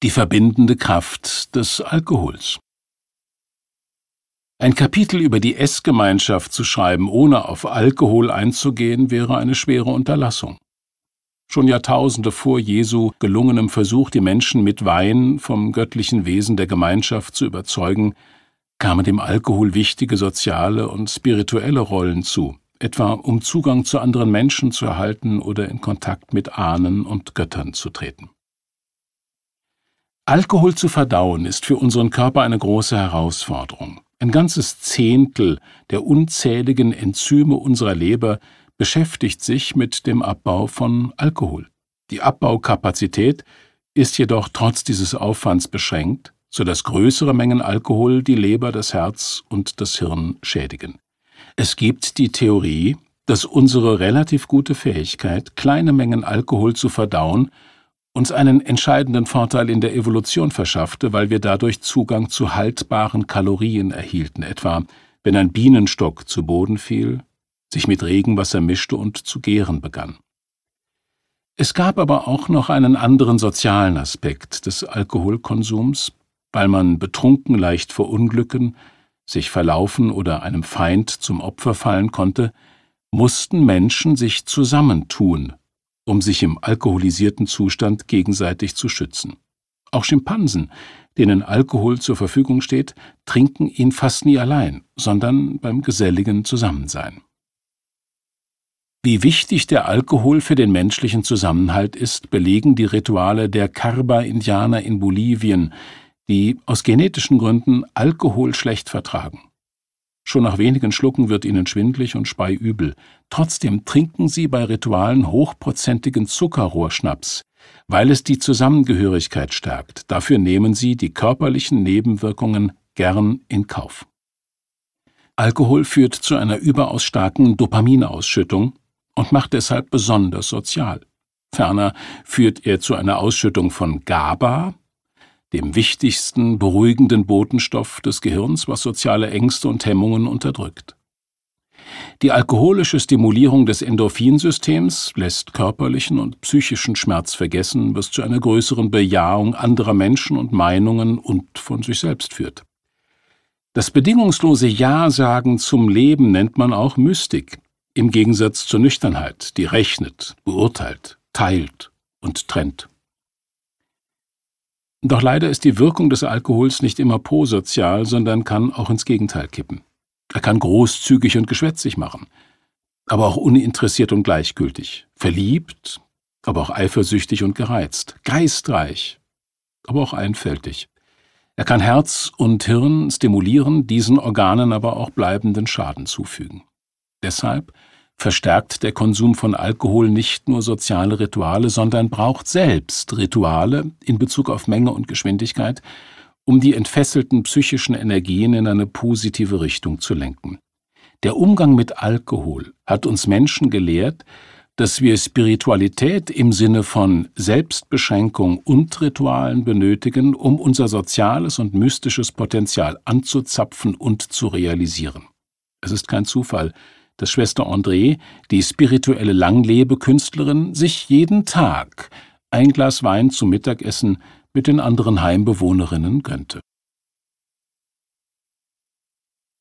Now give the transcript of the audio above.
Die verbindende Kraft des Alkohols. Ein Kapitel über die Essgemeinschaft zu schreiben, ohne auf Alkohol einzugehen, wäre eine schwere Unterlassung. Schon Jahrtausende vor Jesu gelungenem Versuch, die Menschen mit Wein vom göttlichen Wesen der Gemeinschaft zu überzeugen, kamen dem Alkohol wichtige soziale und spirituelle Rollen zu, etwa um Zugang zu anderen Menschen zu erhalten oder in Kontakt mit Ahnen und Göttern zu treten. Alkohol zu verdauen ist für unseren Körper eine große Herausforderung. Ein ganzes Zehntel der unzähligen Enzyme unserer Leber beschäftigt sich mit dem Abbau von Alkohol. Die Abbaukapazität ist jedoch trotz dieses Aufwands beschränkt, sodass größere Mengen Alkohol die Leber, das Herz und das Hirn schädigen. Es gibt die Theorie, dass unsere relativ gute Fähigkeit, kleine Mengen Alkohol zu verdauen, uns einen entscheidenden Vorteil in der Evolution verschaffte, weil wir dadurch Zugang zu haltbaren Kalorien erhielten, etwa wenn ein Bienenstock zu Boden fiel, sich mit Regenwasser mischte und zu gären begann. Es gab aber auch noch einen anderen sozialen Aspekt des Alkoholkonsums, weil man betrunken leicht verunglücken, sich verlaufen oder einem Feind zum Opfer fallen konnte, mussten Menschen sich zusammentun, um sich im alkoholisierten Zustand gegenseitig zu schützen. Auch Schimpansen, denen Alkohol zur Verfügung steht, trinken ihn fast nie allein, sondern beim geselligen Zusammensein. Wie wichtig der Alkohol für den menschlichen Zusammenhalt ist, belegen die Rituale der Carba-Indianer in Bolivien, die aus genetischen Gründen Alkohol schlecht vertragen. Schon nach wenigen Schlucken wird ihnen schwindlig und speiübel. Trotzdem trinken sie bei Ritualen hochprozentigen Zuckerrohrschnaps, weil es die Zusammengehörigkeit stärkt. Dafür nehmen sie die körperlichen Nebenwirkungen gern in Kauf. Alkohol führt zu einer überaus starken Dopaminausschüttung und macht deshalb besonders sozial. Ferner führt er zu einer Ausschüttung von GABA, dem wichtigsten beruhigenden Botenstoff des Gehirns, was soziale Ängste und Hemmungen unterdrückt. Die alkoholische Stimulierung des Endorphinsystems lässt körperlichen und psychischen Schmerz vergessen, was zu einer größeren Bejahung anderer Menschen und Meinungen und von sich selbst führt. Das bedingungslose Ja-Sagen zum Leben nennt man auch Mystik, im Gegensatz zur Nüchternheit, die rechnet, beurteilt, teilt und trennt. Doch leider ist die Wirkung des Alkohols nicht immer prosozial, sondern kann auch ins Gegenteil kippen. Er kann großzügig und geschwätzig machen, aber auch uninteressiert und gleichgültig, verliebt, aber auch eifersüchtig und gereizt, geistreich, aber auch einfältig. Er kann Herz und Hirn stimulieren, diesen Organen aber auch bleibenden Schaden zufügen. Deshalb verstärkt der Konsum von Alkohol nicht nur soziale Rituale, sondern braucht selbst Rituale in Bezug auf Menge und Geschwindigkeit, um die entfesselten psychischen Energien in eine positive Richtung zu lenken. Der Umgang mit Alkohol hat uns Menschen gelehrt, dass wir Spiritualität im Sinne von Selbstbeschränkung und Ritualen benötigen, um unser soziales und mystisches Potenzial anzuzapfen und zu realisieren. Es ist kein Zufall, dass Schwester André, die spirituelle Langlebekünstlerin, sich jeden Tag ein Glas Wein zum Mittagessen mit den anderen Heimbewohnerinnen gönnte.